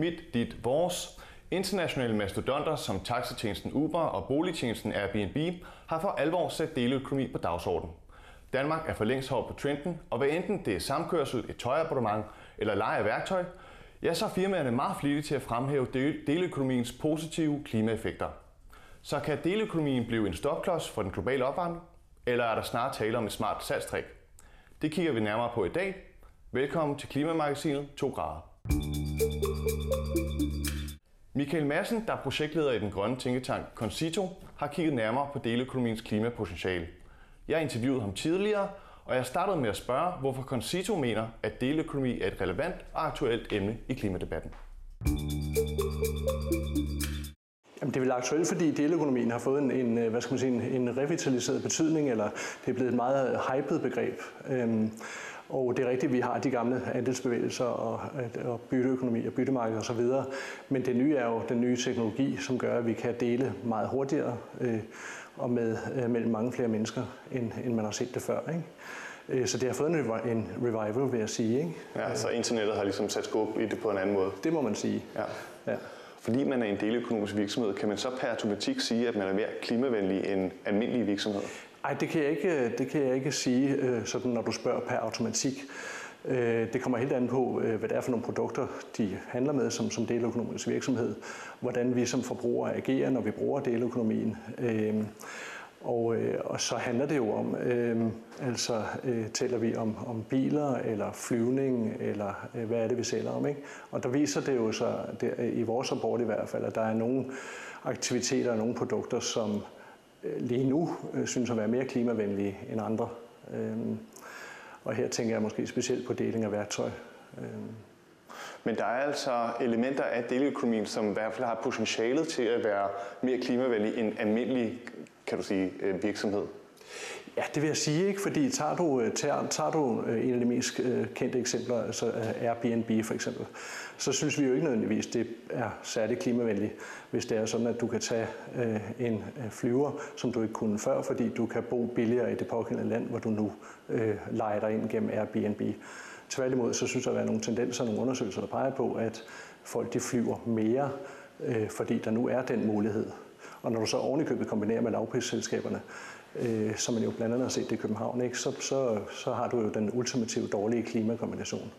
mit, dit, vores. Internationale mastodonter som taxitjenesten Uber og boligtjenesten Airbnb har for alvor sat deleøkonomi på dagsordenen. Danmark er for længst hårdt på trenden, og hvad enten det er samkørsel, et tøjabonnement eller leje af værktøj, ja, så er firmaerne meget flittige til at fremhæve deleøkonomiens positive klimaeffekter. Så kan deleøkonomien blive en stopklods for den globale opvarmning, eller er der snart tale om et smart salgstrik? Det kigger vi nærmere på i dag. Velkommen til Klimamagasinet 2 grader. Michael Madsen, der er projektleder i den grønne tænketank Concito, har kigget nærmere på deleøkonomiens klimapotentiale. Jeg interviewede ham tidligere, og jeg startede med at spørge, hvorfor Concito mener, at deleøkonomi er et relevant og aktuelt emne i klimadebatten. Jamen, det er vel aktuelt, fordi deleøkonomien har fået en revitaliseret betydning, eller det er blevet et meget hyped begreb. Og det er rigtigt, at vi har de gamle andelsbevægelser og bytteøkonomi og byttemarked osv. Men det nye er jo den nye teknologi, som gør, at vi kan dele meget hurtigere og mellem mange flere mennesker, end man har set det før, ikke? Så det har fået en revival, vil jeg sige, ikke? Ja, så internettet har ligesom sat skub i det på en anden måde. Det må man sige. Ja. Fordi man er en deleøkonomisk virksomhed, kan man så per automatik sige, at man er mere klimavenlig end almindelige virksomheder? Nej, det kan jeg ikke sige, sådan når du spørger per automatik. Det kommer helt an på, hvad det er for nogle produkter, de handler med som deleøkonomisk virksomhed. Hvordan vi som forbrugere agerer, når vi bruger deleøkonomien. Og så handler det jo om, taler vi om biler eller flyvning, eller hvad er det, vi sælger om, ikke? Og der viser det jo så, i vores rapport i hvert fald, at der er nogle aktiviteter og nogle produkter, som lige nu synes at være mere klimavenlige end andre. Og her tænker jeg måske specielt på deling af værktøj. Men der er altså elementer af deleøkonomien, som i hvert fald har potentialet til at være mere klimavenlig end almindelig, kan du sige, virksomhed. Ja, det vil jeg sige, ikke? Fordi tager du en af de mest kendte eksempler, altså Airbnb for eksempel, så synes vi jo ikke nødvendigvis, det er særlig klimavenligt, hvis det er sådan, at du kan tage en flyver, som du ikke kunne før, fordi du kan bo billigere i det pågældende land, hvor du nu lejer dig ind gennem Airbnb. Tværtimod, så synes der at være nogle tendenser, nogle undersøgelser, der peger på, at folk de flyver mere, fordi der nu er den mulighed. Og når du så ovenikøbet kombinerer med lavprisselskaberne, som man jo blandt andet har set det i København, ikke, så har du jo den ultimativt dårlige klimakombination.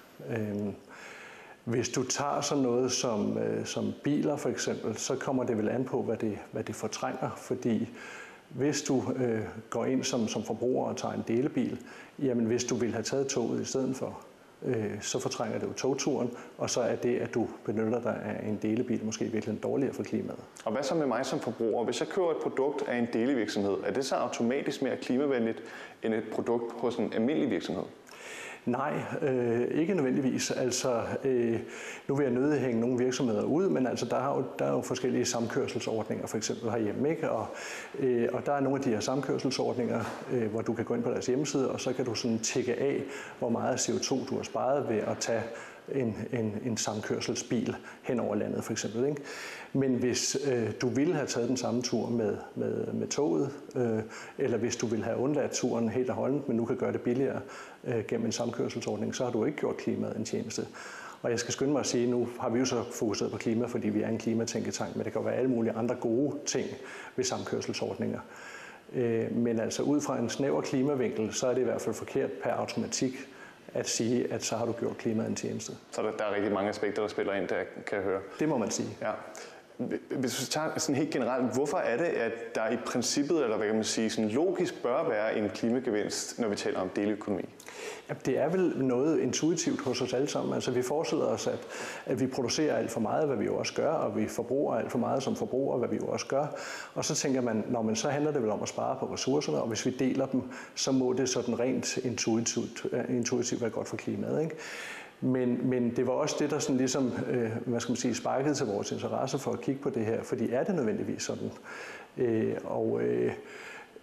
Hvis du tager sådan noget som biler for eksempel, så kommer det vel an på, hvad det fortrænger, fordi hvis du går ind som forbruger og tager en delebil, jamen hvis du vil have taget toget i stedet for, så fortrænger det jo togturen, og så er det, at du benytter dig af en delebil, måske virkelig dårligere for klimaet. Og hvad så med mig som forbruger? Hvis jeg køber et produkt af en delevirksomhed, er det så automatisk mere klimavenligt end et produkt hos en almindelig virksomhed? Nej, ikke nødvendigvis. Nu vil jeg nødig hænge nogle virksomheder ud, men der er jo forskellige samkørselsordninger, for eksempel herhjemme, ikke? Og der er nogle af de her samkørselsordninger, hvor du kan gå ind på deres hjemmeside, og så kan du sådan tikke af, hvor meget CO2 du har sparet ved at tage en samkørselsbil hen over landet for eksempel, ikke? Men hvis du ville have taget den samme tur med toget, eller hvis du ville have undladt turen helt og holdent, men nu kan gøre det billigere gennem en samkørselsordning, så har du ikke gjort klimaet en tjeneste. Og jeg skal skynde mig at sige, nu har vi jo så fokuseret på klima, fordi vi er en klimatænketank, men det kan jo være alle mulige andre gode ting ved samkørselsordninger. Men altså ud fra en snæver klimavinkel, så er det i hvert fald forkert per automatik at sige, at så har du gjort klimaet en tjeneste. Så der er rigtig mange aspekter, der spiller ind, der kan jeg høre. Det må man sige. Ja. Hvis vi tager sådan helt generelt, hvorfor er det, at der i princippet, eller hvad kan man sige, sådan logisk bør være en klimagevinst, når vi taler om deleøkonomi? Ja, det er vel noget intuitivt hos os alle sammen. Altså vi forestiller os, at vi producerer alt for meget, hvad vi jo også gør, og vi forbruger alt for meget som forbrugere, hvad vi jo også gør. Og så tænker man, så handler det vel om at spare på ressourcerne, og hvis vi deler dem, så må det sådan rent intuitivt være godt for klimaet, ikke? Men det var også det, der sådan ligesom, sparkede til vores interesse for at kigge på det her, fordi er det nødvendigvis sådan?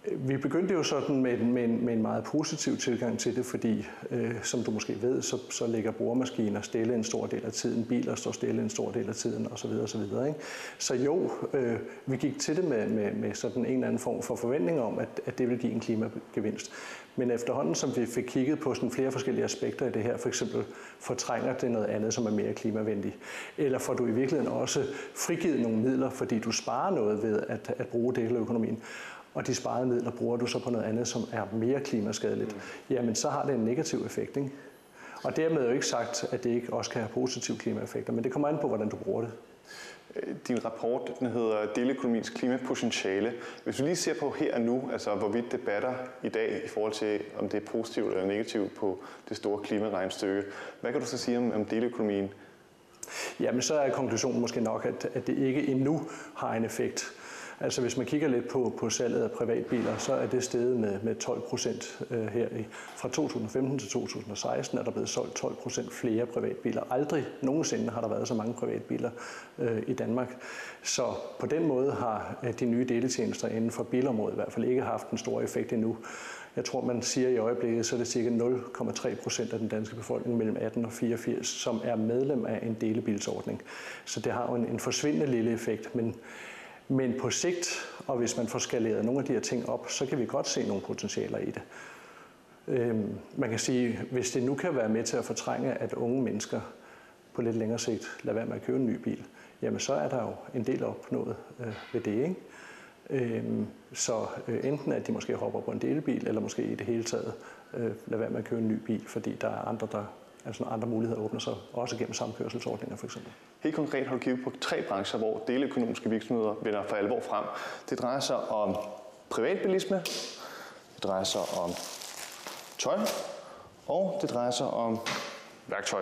Vi begyndte jo sådan med en meget positiv tilgang til det, fordi som du måske ved, så ligger boremaskiner stille en stor del af tiden, biler står stille en stor del af tiden osv. osv. Ikke? Så jo, vi gik til det med sådan en eller anden form for forventning om, at det ville give en klimagevinst. Men efterhånden, som vi fik kigget på sådan flere forskellige aspekter i det her, for eksempel fortrænger det noget andet, som er mere klimavenligt, eller får du i virkeligheden også frigivet nogle midler, fordi du sparer noget ved at bruge deleøkonomien, og de sparede midler bruger du så på noget andet, som er mere klimaskadeligt, jamen så har det en negativ effekt, ikke? Og dermed jo ikke sagt, at det ikke også kan have positive klimaeffekter, men det kommer an på, hvordan du bruger det. Din rapport, den hedder Deleøkonomiens klimapotentiale. Hvis du lige ser på her og nu, altså hvorvidt det batter i dag i forhold til, om det er positivt eller negativt på det store klimaregnstykke, hvad kan du så sige om deleøkonomien? Jamen så er konklusionen måske nok, at det ikke endnu har en effekt. Altså hvis man kigger lidt på salget af privatbiler, så er det steget med 12% her. Fra 2015 til 2016 er der blevet solgt 12% flere privatbiler. Aldrig nogensinde har der været så mange privatbiler i Danmark. Så på den måde har de nye deletjenester inden for bilområdet i hvert fald ikke haft en stor effekt endnu. Jeg tror, man siger i øjeblikket, så er det ca. 0,3% af den danske befolkning mellem 18 og 84, som er medlem af en delebilsordning. Så det har jo en forsvindende lille effekt, men på sigt, og hvis man får skaleret nogle af de her ting op, så kan vi godt se nogle potentialer i det. Man kan sige, hvis det nu kan være med til at fortrænge, at unge mennesker på lidt længere sigt lader være med at købe en ny bil, jamen så er der jo en del opnået ved det, ikke? Så enten at de måske hopper på en delebil, eller måske i det hele taget lader være med at købe en ny bil, fordi der er andre muligheder åbner sig, også gennem samkørselsordninger for eksempel. Helt konkret har du kigget på 3 brancher, hvor deleøkonomiske virksomheder vinder for alvor frem. Det drejer sig om privatbilisme, det drejer sig om tøj, og det drejer sig om værktøj.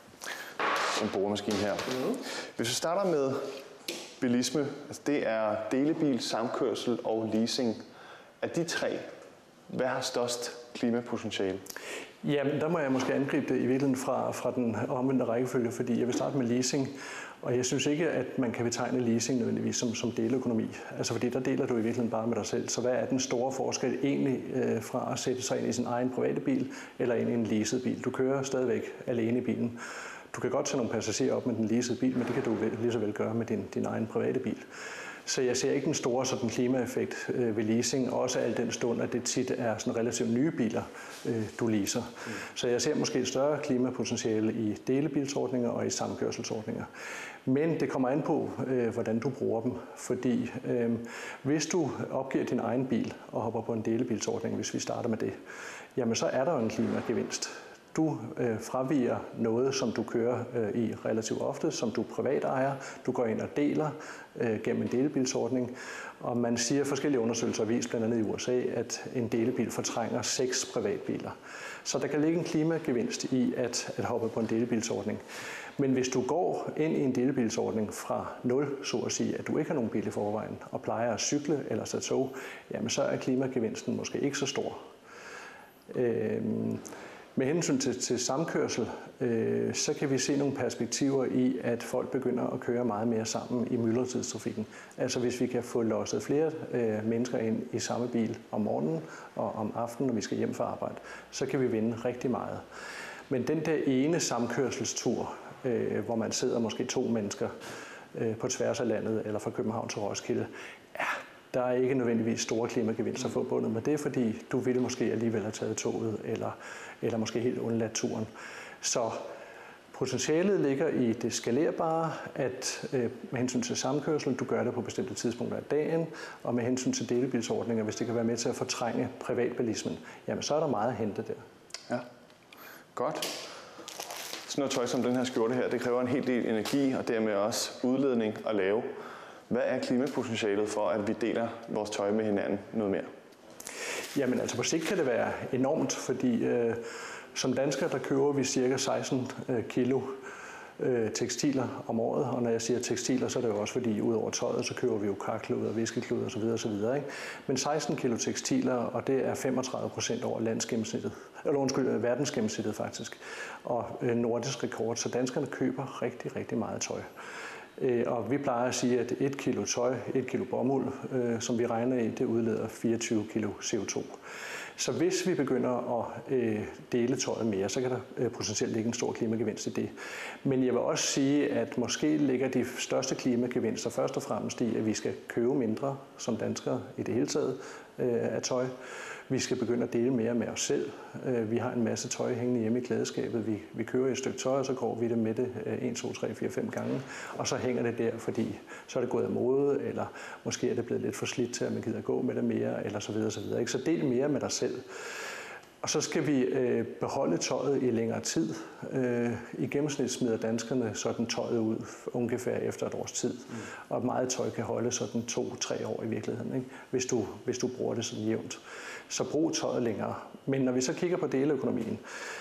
En boremaskine her. Hvis vi starter med bilisme, altså det er delebil, samkørsel og leasing. Af de 3, hvad har størst klimapotentiale? Jamen, der må jeg måske angribe det i virkeligheden fra den omvendte rækkefølge, fordi jeg vil starte med leasing, og jeg synes ikke, at man kan betegne leasing nødvendigvis som deleøkonomi. Altså fordi der deler du i virkeligheden bare med dig selv. Så hvad er den store forskel egentlig fra at sætte sig ind i sin egen private bil eller ind i en leaset bil? Du kører stadigvæk alene i bilen. Du kan godt tage nogle passagerer op med den leasede bil, men det kan du lige så vel gøre med din egen private bil. Så jeg ser ikke den store sådan, klimaeffekt ved leasing, også al den stund, at det tit er sådan relativt nye biler, du leaser. Så jeg ser måske et større klimapotentiale i delebilsordninger og i samkørselsordninger. Men det kommer an på, hvordan du bruger dem, fordi hvis du opgiver din egen bil og hopper på en delebilsordning, hvis vi starter med det, jamen så er der jo en klimagevinst. Du fraviger noget, som du kører i relativt ofte, som du privat ejer. Du går ind og deler gennem en delebilsordning. Og man siger, forskellige undersøgelser viser blandt andet i USA, at en delebil fortrænger 6 privatbiler. Så der kan ligge en klimagevinst i at hoppe på en delebilsordning. Men hvis du går ind i en delebilsordning fra 0, så at sige, at du ikke har nogen bil i forvejen, og plejer at cykle eller tage tog, jamen så er klimagevinsten måske ikke så stor. Med hensyn til samkørsel, så kan vi se nogle perspektiver i, at folk begynder at køre meget mere sammen i myldretidstrafikken. Altså hvis vi kan få losset flere mennesker ind i samme bil om morgenen og om aftenen, når vi skal hjem fra arbejde, så kan vi vinde rigtig meget. Men den der ene samkørselstur, hvor man sidder måske 2 mennesker på tværs af landet eller fra København til Roskilde, ja, der er ikke nødvendigvis store klimagevinster forbundet med det, fordi du ville måske alligevel have taget toget, eller måske helt undladt turen. Så potentialet ligger i det skalerbare, at med hensyn til samkørsel, du gør det på bestemte tidspunkter af dagen, og med hensyn til delebilsordninger, hvis det kan være med til at fortrænge privatbilismen, jamen så er der meget at hente der. Ja, godt. Sådan noget tøj som den her skjorte her, det kræver en hel del energi, og dermed også udledning at lave. Hvad er klimapotentialet for, at vi deler vores tøj med hinanden noget mere? Jamen altså på sigt kan det være enormt, fordi som danskere, der køber vi cirka 16 kilo tekstiler om året, og når jeg siger tekstiler, så er det jo også fordi, ud over tøjet, så køber vi jo karkluder, viskekluder osv. osv. Ikke? Men 16 kilo tekstiler, og det er 35% over landsgennemsnittet, eller verdensgennemsnittet faktisk, og nordisk rekord, så danskerne køber rigtig, rigtig meget tøj. Og vi plejer at sige, at 1 kilo tøj, 1 kilo bomuld, som vi regner i, det udleder 24 kilo CO2. Så hvis vi begynder at dele tøjet mere, så kan der potentielt ligge en stor klimagevinst i det. Men jeg vil også sige, at måske ligger de største klimagevinster først og fremmest i, at vi skal købe mindre som danskere i det hele taget af tøj. Vi skal begynde at dele mere med os selv. Vi har en masse tøj hængende hjemme i klædeskabet. Vi køber et stykke tøj, og så går vi det med det 1, 2, 3, 4, 5 gange. Og så hænger det der, fordi så er det gået af mode, eller måske er det blevet lidt for slidt til, at man gider gå med det mere, eller så videre, så videre. Så del mere med dig selv. Og så skal vi beholde tøjet i længere tid. I gennemsnit smider danskerne sådan tøjet ud ungefær efter et års tid. Og meget tøj kan holde sådan 2-3 år i virkeligheden, ikke? Hvis du bruger det sådan jævnt. Så brug tøjet længere. Men når vi så kigger på deleøkonomien,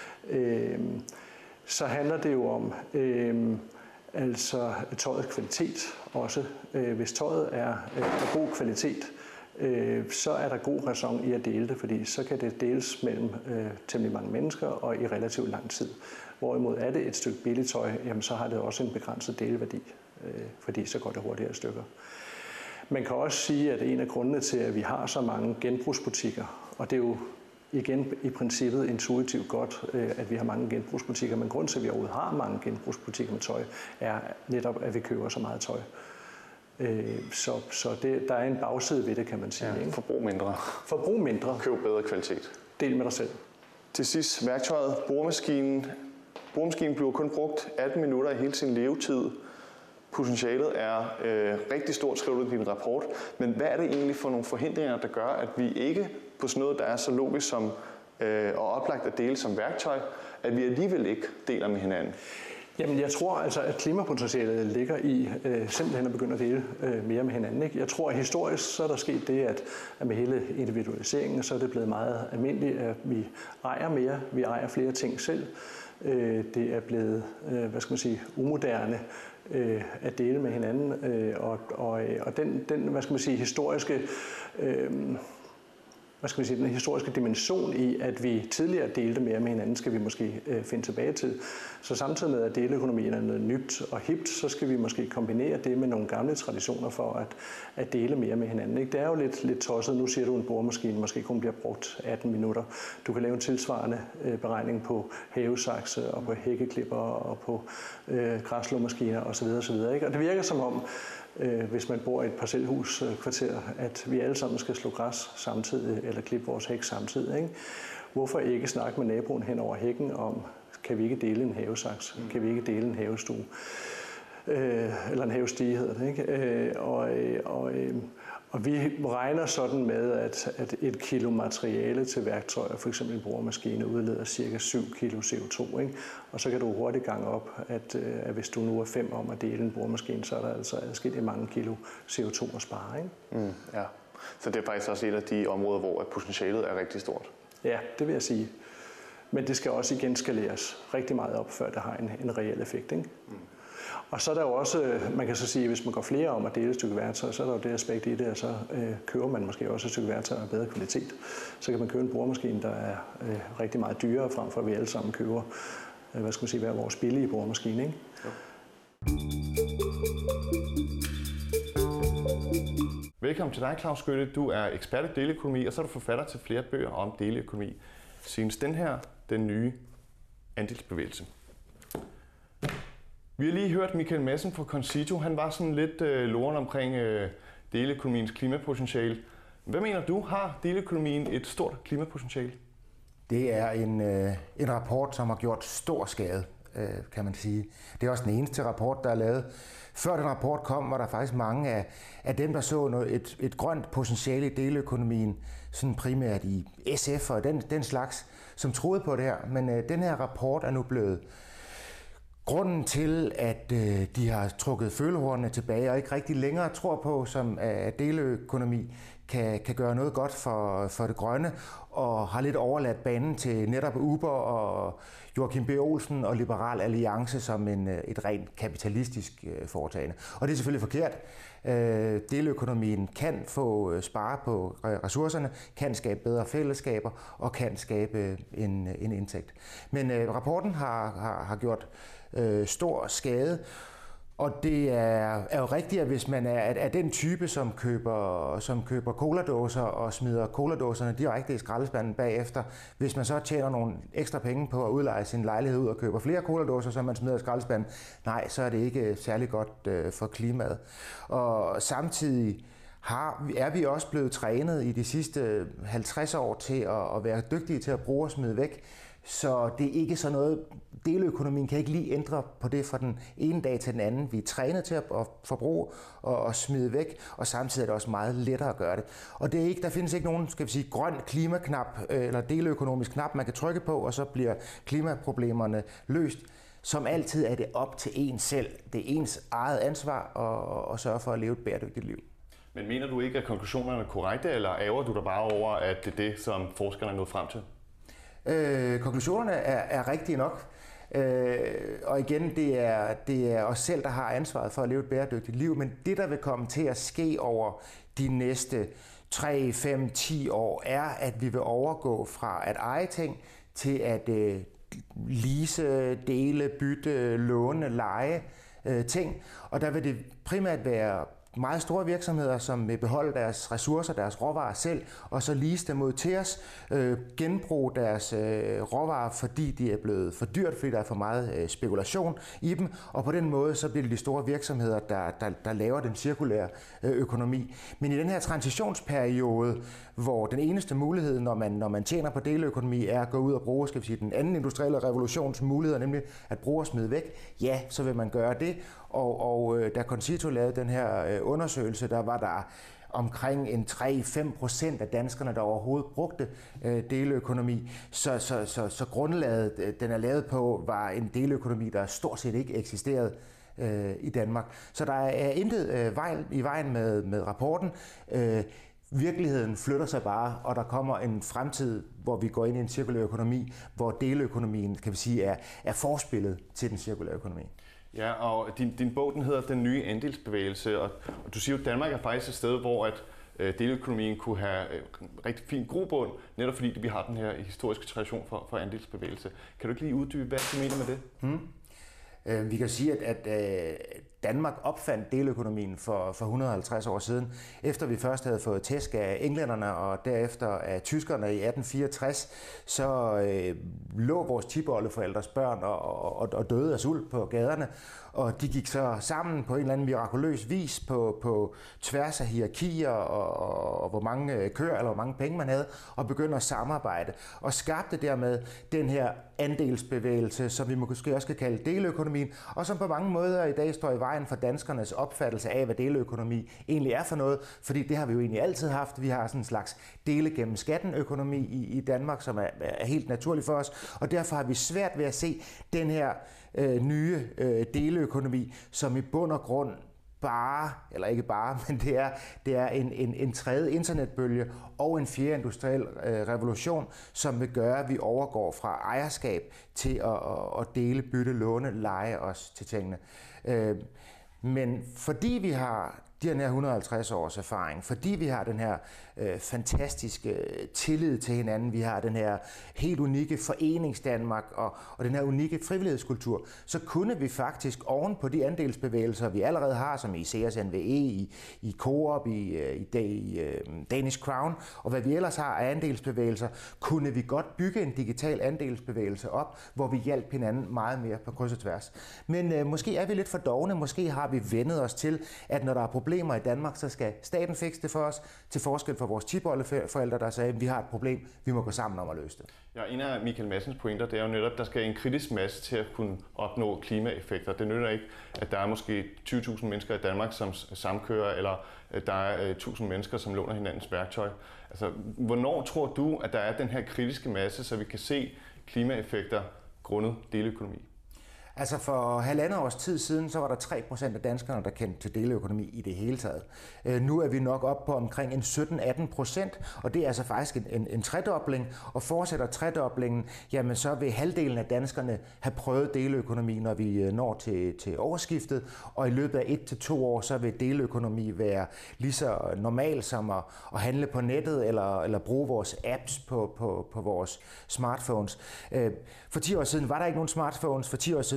så handler det jo om altså tøjets kvalitet også. Hvis tøjet er af god kvalitet, så er der god ræson i at dele det, fordi så kan det deles mellem temmelig mange mennesker og i relativt lang tid. Hvorimod er det et stykke billigt tøj, jamen så har det også en begrænset deleværdi, fordi så går det hurtigere i stykker. Man kan også sige, at en af grundene til, at vi har så mange genbrugsbutikker, og det er jo igen i princippet intuitivt godt, at vi har mange genbrugsbutikker, men grunden til, at vi overhovedet har mange genbrugsbutikker med tøj, er netop, at vi køber så meget tøj. Så der er en bagside ved det, kan man sige. Ja, forbrug mindre. Forbrug mindre. Køb bedre kvalitet. Del med dig selv. Til sidst, værktøjet, boremaskinen. Boremaskinen bliver kun brugt 18 minutter i hele sin levetid. Potentialet er rigtig stort, skriver du i din rapport. Men hvad er det egentlig for nogle forhindringer, der gør, at vi ikke på sådan noget, der er så logisk som, og oplagt at dele som værktøj, at vi alligevel ikke deler med hinanden? Jamen, jeg tror altså, at klimapotentialet ligger i simpelthen at begynde at dele mere med hinanden. Ikke? Jeg tror, at historisk så er der sket det, at med hele individualiseringen, så er det blevet meget almindeligt, at vi ejer mere. Vi ejer flere ting selv. Det er blevet, umoderne at dele med hinanden. Og den historiske... den historiske dimension i, at vi tidligere delte mere med hinanden, skal vi måske finde tilbage til. Så samtidig med, at deleøkonomien er noget nyt og hipt, så skal vi måske kombinere det med nogle gamle traditioner for at dele mere med hinanden. Ikke? Det er jo lidt tosset. Nu siger du, en boremaskine måske kun bliver brugt 18 minutter. Du kan lave en tilsvarende beregning på havesakse og på hækkeklipper og på græsslåmaskiner osv. Ikke? Og det virker som om, hvis man bor i et parcelhuskvarter, at vi alle sammen skal slå græs samtidig, eller klippe vores hæk samtidig. Ikke? Hvorfor ikke snakke med naboen hen over hækken om, kan vi ikke dele en havesaks? Kan vi ikke dele en havestue? Eller en havestige hedder det. Ikke? Og vi regner sådan med, at 1 kilo materiale til værktøjer, f.eks. en boremaskine, udleder ca. 7 kilo CO2. Ikke? Og så kan du hurtigt gange op, at hvis du nu er 5 om at dele en boremaskine, så er der altså adskilligt mange kilo CO2 at spare. Ikke? Ja. Så det er faktisk også et af de områder, hvor potentialet er rigtig stort. Ja, det vil jeg sige. Men det skal også igen skaleres rigtig meget op, før det har en reel effekt. Ikke? Og så er der jo også, man kan så sige, hvis man går flere om at dele et stykke værktøj, så er der jo det aspekt i det, at så køber man måske også et stykke værktøj af bedre kvalitet. Så kan man købe en boremaskine, der er rigtig meget dyrere, frem for at vi alle sammen køber, hver vores billige boremaskine. Ikke? Ja. Velkommen til dig, Claus Skytte. Du er ekspert i deleøkonomi, og så er du forfatter til flere bøger om deleøkonomi. Senest den her, den nye andelsbevægelse. Vi har lige hørt Michael Madsen fra Concito. Han var sådan lidt loren omkring deleøkonomiens klimapotentiale. Hvad mener du, har deleøkonomien et stort klimapotentiale? Det er en rapport, som har gjort stor skade, kan man sige. Det er også den eneste rapport, der er lavet. Før den rapport kom, var der faktisk mange af dem, der så et grønt potentiale i deleøkonomien, sådan primært i SF og den slags, som troede på det her. Men den her rapport er nu blevet grunden til, at de har trukket følehornene tilbage og ikke rigtig længere tror på, som at deleøkonomi kan gøre noget godt for det grønne, og har lidt overladt banen til netop Uber og Joachim B. Olsen og Liberal Alliance som et rent kapitalistisk foretagende. Og det er selvfølgelig forkert. Deleøkonomien kan få spare på ressourcerne, kan skabe bedre fællesskaber og kan skabe en indtægt. Men rapporten har gjort stor skade, Og det er jo rigtigt, at hvis man er den type, som køber coladåser og smider coladåserne direkte i skraldespanden bagefter, hvis man så tjener nogle ekstra penge på at udleje sin lejlighed ud og køber flere coladåser, som man smider i skraldespanden, nej, så er det ikke særlig godt for klimaet. Og samtidig er vi også blevet trænet i de sidste 50 år til at være dygtige til at bruge og smide væk. Så det er ikke sådan noget, deleøkonomien kan ikke lige ændre på det fra den ene dag til den anden. Vi er trænet til at forbruge og smide væk, og samtidig er det også meget lettere at gøre det. Og det er ikke, der findes ikke nogen, skal vi sige, grøn klimaknap eller deleøkonomisk knap, man kan trykke på, og så bliver klimaproblemerne løst. Som altid er det op til en selv. Det er ens eget ansvar at sørge for at leve et bæredygtigt liv. Men mener du ikke, at konklusionerne er korrekte, eller ærger du dig bare over, at det er det, som forskerne er nået frem til? Konklusionerne er rigtige nok. Og igen, det er os selv, der har ansvaret for at leve et bæredygtigt liv, men det, der vil komme til at ske over de næste 3, 5, 10 år, er, at vi vil overgå fra at eje ting til at lease, dele, bytte, låne, leje ting. Og der vil det primært være meget store virksomheder, som vil beholde deres ressourcer, deres råvarer selv, og så lease dem ud til os, genbruge deres råvarer, fordi de er blevet for dyrt, fordi der er for meget spekulation i dem, og på den måde så bliver det de store virksomheder, der laver den cirkulære økonomi. Men i den her transitionsperiode, hvor den eneste mulighed, når man tjener på deleøkonomi, er at gå ud og bruge, skal vi sige, den anden industrielle revolutions muligheder, nemlig at bruge og smide væk, ja, så vil man gøre det. Og da Concito lavede den her undersøgelse, der var der omkring en 3-5% af danskerne, der overhovedet brugte deleøkonomi. Så grundlaget, den er lavet på, var en deleøkonomi, der stort set ikke eksisterede i Danmark. Så der er intet i vejen med rapporten. Virkeligheden flytter sig bare, og der kommer en fremtid, hvor vi går ind i en cirkulær økonomi, hvor deleøkonomien, kan vi sige, er forspillet til den cirkulære økonomi. Ja, og din bog, den hedder Den nye andelsbevægelse, og du siger jo, at Danmark er faktisk et sted, hvor at deleøkonomien kunne have rigtig fin grobund, netop fordi vi har den her historiske tradition for andelsbevægelse. Kan du ikke lige uddybe, hvad du mener med det? Vi kan sige, at Danmark opfandt deleøkonomien for 150 år siden, efter vi først havde fået tæsk af englænderne og derefter af tyskerne i 1864, så lå vores tipoldeforældres børn og døde af sult på gaderne, og de gik så sammen på en eller anden mirakuløs vis på tværs af hierarkier og hvor mange køer eller hvor mange penge man havde, og begyndte at samarbejde og skabte dermed den her andelsbevægelse, som vi måske også kan kalde deleøkonomien, og som på mange måder i dag står i vejen for danskernes opfattelse af, hvad deleøkonomi egentlig er for noget, fordi det har vi jo egentlig altid haft. Vi har sådan en slags dele gennem skatten-økonomi i Danmark, som er helt naturligt for os, og derfor har vi svært ved at se den her nye deleøkonomi, som i bund og grund eller ikke bare, men det er en tredje internetbølge og en fjerde industriel revolution, som vil gøre, at vi overgår fra ejerskab til at dele, bytte, låne, leje os til tingene. Men fordi vi har den her 150 års erfaring, fordi vi har den her fantastiske tillid til hinanden, vi har den her helt unikke foreningsdanmark og den her unikke frivillighedskultur, så kunne vi faktisk oven på de andelsbevægelser, vi allerede har, som i CSNVE, i Coop, i Danish Crown, og hvad vi ellers har af andelsbevægelser, kunne vi godt bygge en digital andelsbevægelse op, hvor vi hjalp hinanden meget mere på kryds og tværs. Men måske er vi lidt for dovne, måske har vi vendet os til, at når der er problemer i Danmark, så skal staten fikse det for os, til forskel for vores tipoldeforældre, der sagde, at vi har et problem, vi må gå sammen om at løse det. Ja, en af Michael Madsens pointer, det er jo netop, at der skal en kritisk masse til at kunne opnå klimaeffekter. Det nytter ikke, at der er måske 20.000 mennesker i Danmark, som samkører, eller der er 1.000 mennesker, som låner hinandens værktøj. Altså, hvornår tror du, at der er den her kritiske masse, så vi kan se klimaeffekter grundet deleøkonomi? Altså for 1,5 års tid siden, så var der 3% af danskerne, der kendte til deleøkonomi i det hele taget. Nu er vi nok op på omkring en 17-18%, og det er altså faktisk en tredobling, og fortsætter tredoblingen, jamen så vil halvdelen af danskerne have prøvet deleøkonomi, når vi når til årsskiftet, og i løbet af 1 til 2 år, så vil deleøkonomi være lige så normal som at handle på nettet, eller bruge vores apps på vores smartphones. For 10 år siden var der ikke nogen smartphones, for 10 år siden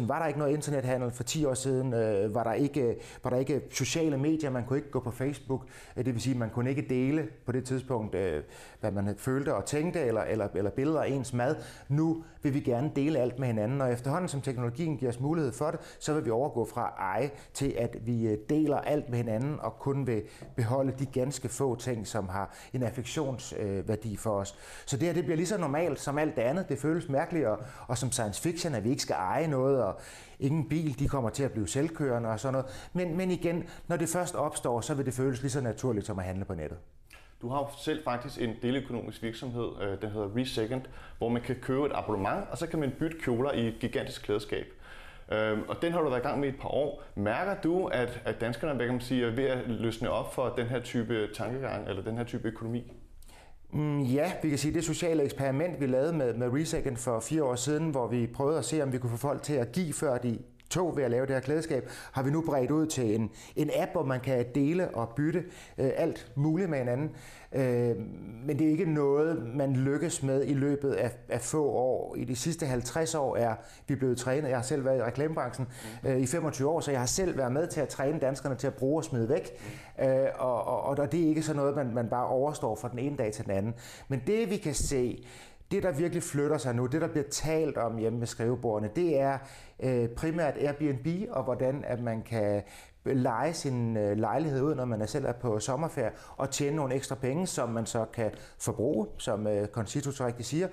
siden var der ikke noget internethandel, for 10 år siden var der ikke sociale medier, man kunne ikke gå på Facebook, det vil sige, man kunne ikke dele på det tidspunkt, hvad man følte og tænkte, eller billeder af ens mad. Nu vil vi gerne dele alt med hinanden, og efterhånden som teknologien giver os mulighed for det, så vil vi overgå fra eje til, at vi deler alt med hinanden, og kun vil beholde de ganske få ting, som har en affektionsværdi for os. Så det her, det bliver lige så normalt som alt det andet. Det føles mærkeligt, og som science fiction, at vi ikke skal eje noget, og ingen bil, de kommer til at blive selvkørende og sådan noget. Men igen, når det først opstår, så vil det føles lige så naturligt som at handle på nettet. Du har jo selv faktisk en deleøkonomisk virksomhed, den hedder Resecond, hvor man kan købe et abonnement, og så kan man bytte kjoler i et gigantisk klædeskab. Og den har du været i gang med et par år. Mærker du, at danskerne, hvad kan man sige, er ved at løsne op for den her type tankegang, eller den her type økonomi? Ja, vi kan sige, det sociale eksperiment, vi lavede med Resecond for 4 år siden, hvor vi prøvede at se, om vi kunne få folk til at give, før de tog ved at lave det her klædeskab, har vi nu bredt ud til en app, hvor man kan dele og bytte alt muligt med hinanden. Men det er ikke noget, man lykkes med i løbet af få år. I de sidste 50 år er vi blevet trænet. Jeg har selv været i reklamebranchen i 25 år, så jeg har selv været med til at træne danskerne til at bruge og smide væk. Og det er ikke sådan noget, man bare overstår fra den ene dag til den anden. Men det vi kan se, det, der virkelig flytter sig nu, det, der bliver talt om hjemme ved skrivebordene, det er primært Airbnb, og hvordan at man kan leje sin lejlighed ud, når man selv er på sommerferie, og tjene nogle ekstra penge, som man så kan forbruge, som Concito så rigtigt siger.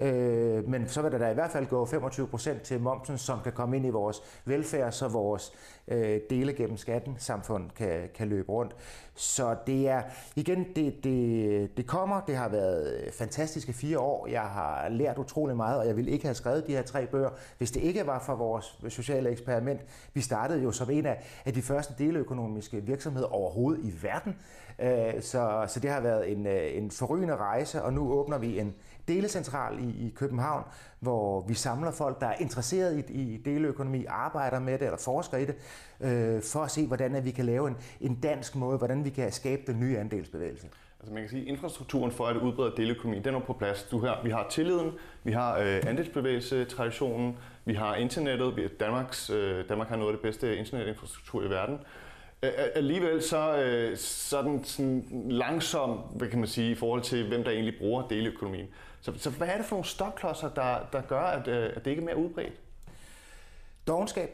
Men så vil der i hvert fald gå 25% til momsen, som kan komme ind i vores velfærd, så vores dele gennem skatten samfund kan løbe rundt. Så det er, igen, det kommer. Det har været fantastiske 4 år. Jeg har lært utrolig meget, og jeg ville ikke have skrevet de her 3 bøger, hvis det ikke var for vores sociale eksperiment. Vi startede jo som en af de første deleøkonomiske virksomheder overhovedet i verden. Så det har været en forrygende rejse, og nu åbner vi en delecentral i København, hvor vi samler folk, der er interesseret i deleøkonomi, arbejder med det eller forsker i det, for at se, hvordan vi kan lave en dansk måde, hvordan vi kan skabe den nye andelsbevægelse. Altså man kan sige, at infrastrukturen for at udbrede deleøkonomi, den er på plads. Vi har tilliden, vi har andelsbevægelsestraditionen, vi har internettet. Danmark har noget af det bedste internetinfrastruktur i verden. Alligevel så den sådan langsom, hvad kan man sige, i forhold til hvem der egentlig bruger deleøkonomien. Så hvad er det for nogle stopklodser, der gør, at det ikke er mere udbredt? Dovenskab,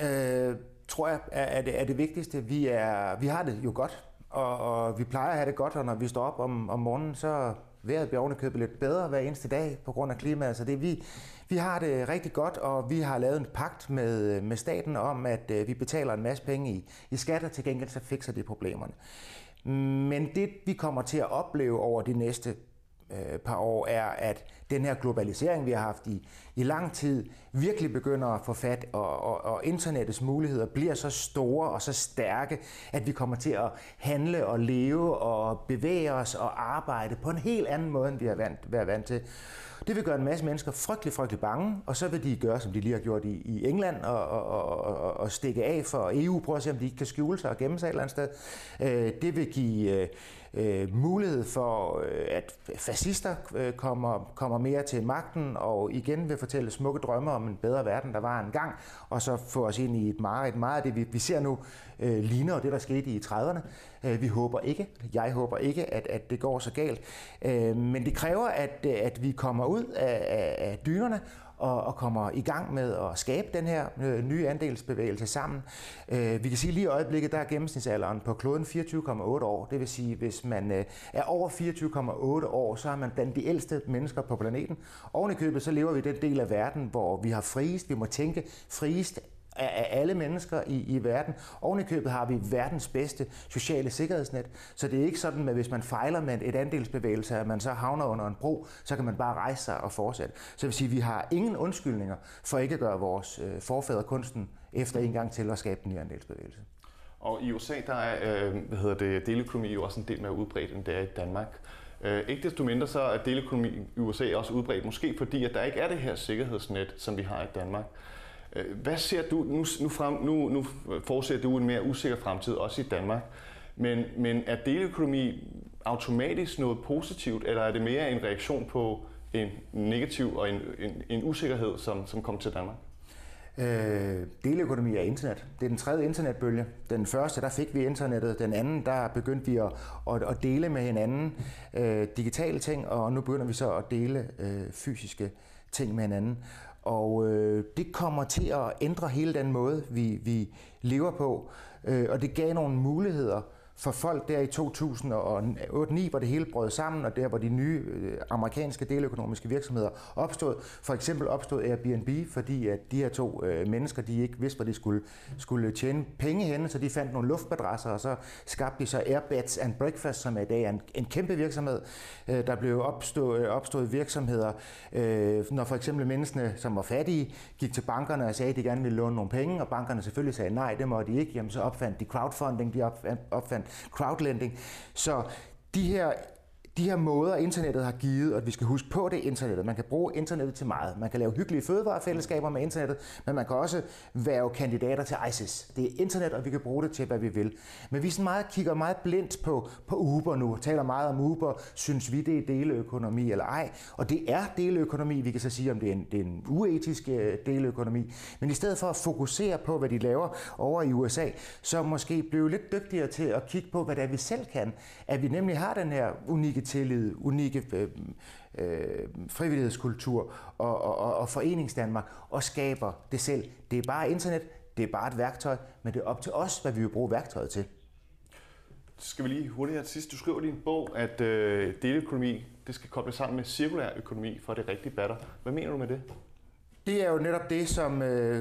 tror jeg, er det vigtigste. Vi har det jo godt, og vi plejer at have det godt, og når vi står op om morgenen, så vejret bliver ovenikøbet lidt bedre hver eneste dag på grund af klimaet. Så vi har det rigtig godt, og vi har lavet en pagt med staten om, at vi betaler en masse penge i skatter, til gengæld så fikser de problemerne. Men det, vi kommer til at opleve over de næste par år, er, at den her globalisering, vi har haft i lang tid, virkelig begynder at få fat, og internettets muligheder bliver så store og så stærke, at vi kommer til at handle og leve og bevæge os og arbejde på en helt anden måde, end vi har været vant til. Det vil gøre en masse mennesker frygtelig bange, og så vil de gøre, som de lige har gjort i England, og stikke af for EU, prøve at se, om de ikke kan skjule sig og gemme sig et eller andet sted. Det vil give mulighed for, at fascister kommer mere til magten, og igen vil fortælle smukke drømme om en bedre verden, der var engang, og så få os ind i et mareridt. Meget af det, vi ser nu, ligner det, der skete i 30'erne. Jeg håber ikke, at det går så galt. Men det kræver, at vi kommer ud af dynerne, og kommer i gang med at skabe den her nye andelsbevægelse sammen. Vi kan sige lige i øjeblikket, der er gennemsnitsalderen på kloden 24,8 år. Det vil sige, hvis man er over 24,8 år, så er man blandt de ældste mennesker på planeten. Oven i købet, så lever vi i den del af verden, hvor vi har friest, vi må tænke friest af alle mennesker i verden. Oven i købet har vi verdens bedste sociale sikkerhedsnet, så det er ikke sådan, at hvis man fejler med et andelsbevægelse, at man så havner under en bro, så kan man bare rejse sig og fortsætte. Så det vil sige, at vi har ingen undskyldninger for ikke at gøre vores forfædre kunsten efter en gang til at skabe en ny andelsbevægelse. Og i USA, der er deleøkonomi jo også en del mere udbredt, end det er i Danmark. Ikke desto mindre så er deleøkonomi i USA også udbredt, måske fordi, at der ikke er det her sikkerhedsnet, som vi har i Danmark. Hvad ser du? Nu forudser du en mere usikker fremtid, også i Danmark. Men er deleøkonomi automatisk noget positivt, eller er det mere en reaktion på en negativ og en usikkerhed, som kom til Danmark? Deleøkonomi er internet. Det er den tredje internetbølge. Den første, der fik vi internettet. Den anden, der begyndte vi at dele med hinanden digitale ting, og nu begynder vi så at dele fysiske ting med hinanden. Og det kommer til at ændre hele den måde, vi lever på. Og det gav nogle muligheder for folk der i 2008-2009, hvor det hele brød sammen, og der hvor de nye amerikanske deleøkonomiske virksomheder opstod. For eksempel opstod Airbnb, fordi at de her to mennesker, de ikke vidste, hvor de skulle tjene penge henne, så de fandt nogle luftmadrasser, og så skabte de så Airbeds and Breakfast, som i dag er en kæmpe virksomhed. Der blev opstået virksomheder, når for eksempel menneskene, som var fattige, gik til bankerne og sagde, at de gerne ville låne nogle penge, og bankerne selvfølgelig sagde nej, det må de ikke. Jamen så opfandt de crowdfunding, de opfandt crowdlending. Så de her måder, internettet har givet, og vi skal huske på det internettet. Man kan bruge internettet til meget. Man kan lave hyggelige fødevarefællesskaber med internettet, men man kan også være kandidater til ISIS. Det er internet, og vi kan bruge det til, hvad vi vil. Men vi kigger meget blindt på Uber nu, taler meget om Uber. Synes vi, det er deleøkonomi eller ej? Og det er deleøkonomi. Vi kan så sige, om det er en uetisk deleøkonomi. Men i stedet for at fokusere på, hvad de laver over i USA, så måske blive lidt dygtigere til at kigge på, hvad det er, vi selv kan. At vi nemlig har den her unikke tillid, unikke frivillighedskultur og Foreningsdanmark og skaber det selv. Det er bare internet, det er bare et værktøj, men det er op til os, hvad vi vil bruge værktøjet til. Skal vi lige hurtigt her til sidst. Du skriver i din bog, at deleøkonomi det skal kobles sammen med cirkulær økonomi for det rigtige batter. Hvad mener du med det? Det er jo netop det, som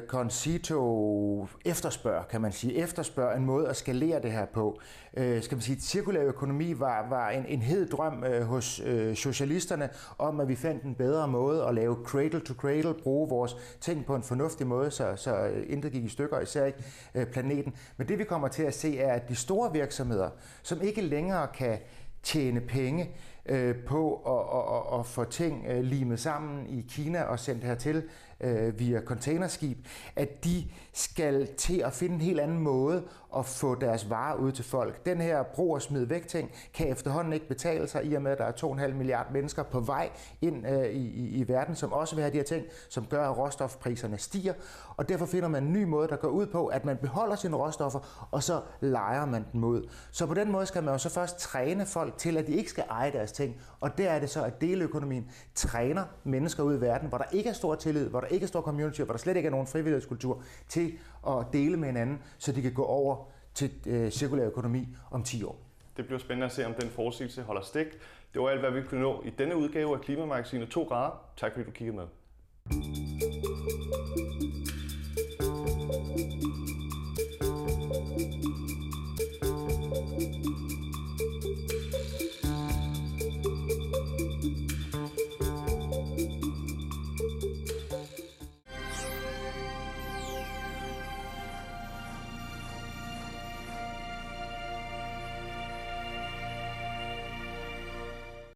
Concito efterspørger, kan man sige. Efterspørger en måde at skalere det her på. Skal man sige, at cirkulær økonomi var en hed drøm hos socialisterne om, at vi fandt en bedre måde at lave cradle to cradle, bruge vores ting på en fornuftig måde, så intet gik i stykker, især ikke planeten. Men det vi kommer til at se er, at de store virksomheder, som ikke længere kan tjene penge på at få ting limet sammen i Kina og sendt hertil via containerskib, at de skal til at finde en helt anden måde at få deres varer ud til folk. Den her brug og smid væk ting kan efterhånden ikke betale sig, i og med at der er 2,5 milliarder mennesker på vej ind i verden, som også vil have de her ting, som gør, at råstofpriserne stiger. Og derfor finder man en ny måde, der går ud på, at man beholder sine råstoffer, og så lejer man dem ud. Så på den måde skal man jo så først træne folk til, at de ikke skal eje deres ting. Og der er det så, at deleøkonomien træner mennesker ud i verden, hvor der ikke er stor tillid, hvor der ikke er stor community, hvor der slet ikke er nogen frivillighedskultur, til at dele med hinanden, så de kan gå over til cirkulær økonomi om 10 år. Det bliver spændende at se, om den forudsigelse holder stik. Det var alt, hvad vi kunne nå i denne udgave af Klimamagasinet 2 grader. Tak fordi du kiggede med.